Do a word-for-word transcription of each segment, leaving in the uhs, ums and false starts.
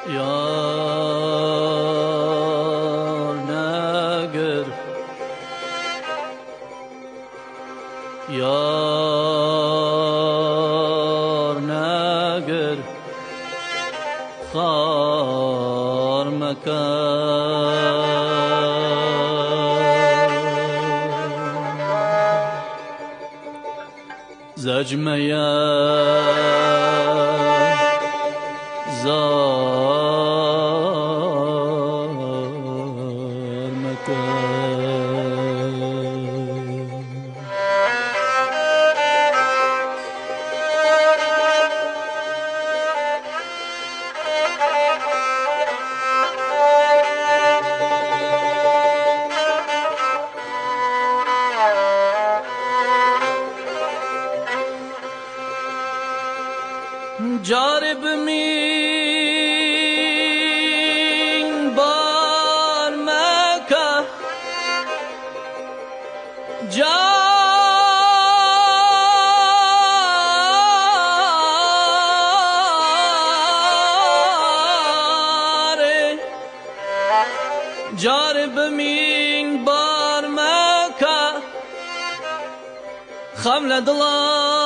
yar neger yar neger khar mekan zajmaya zar mekan jarib min bar meka jare jarib min bar meka khamla dala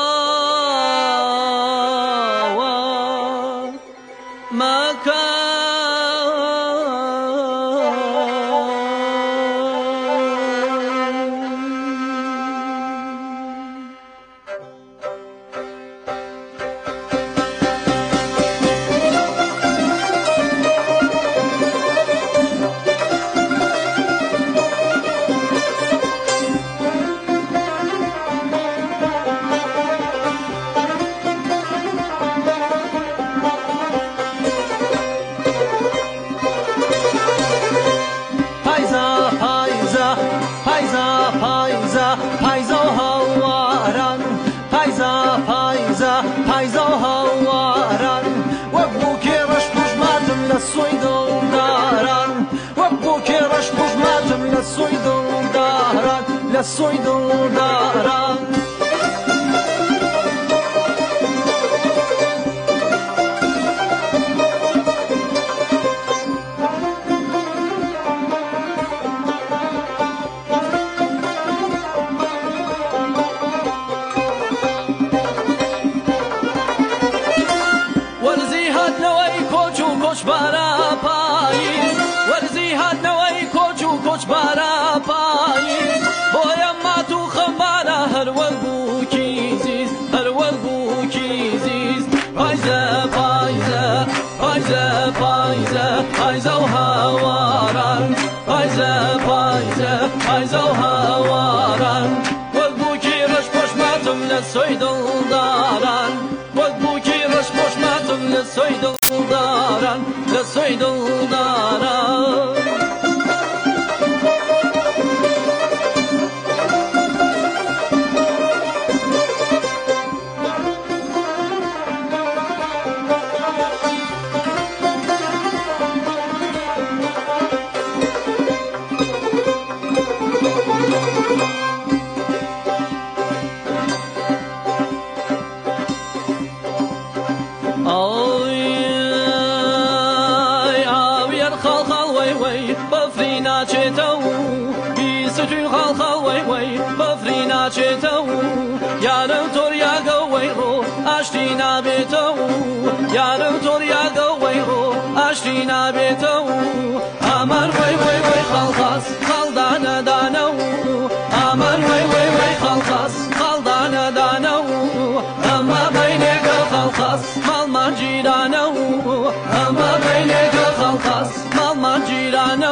Payza hawaran, payza payza payza hawaran. Wabbuki rash tujmatum la soydum daran. Wabbuki rash tujmatum la soydum daran, la soydum daran. bara payîn werzî hat newey koç û koç bara payîn boya mat û xembara her wer bû kîziz her wer bû kîziz payze payze payze payze payze û hewaran payze payze payze û hewaran wer bû kî reş poşmetim li soy dildaran wer bû kî reş poşmetim li soy dildaran li soy dildaran بفرينا چتو بیستون خال خال وی وی بفرينا چتو یارم تور یا گوی رو اشتینا بیتو یارم تور یا گوی رو اشتینا بیتو امر وی وی وی خال خاص خال دانه دانو امر وی وی وی خال خاص خال دانه دانو اما بینک خال خاص مال من جیرانو اما بینک خال خاص مال من جیرانو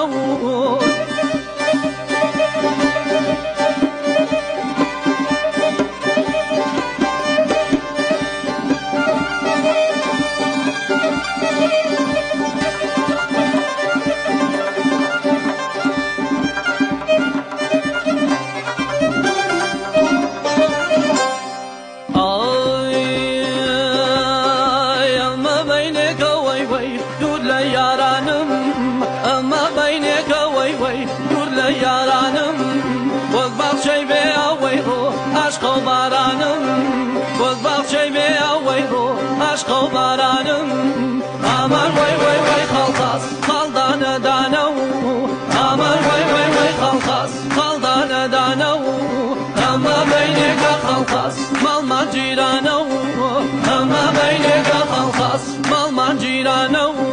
yaranım Boz bahçey be avayro aşk baranım Boz bahçey be avayro aşk baranım Aman vay vay vay جیرانە و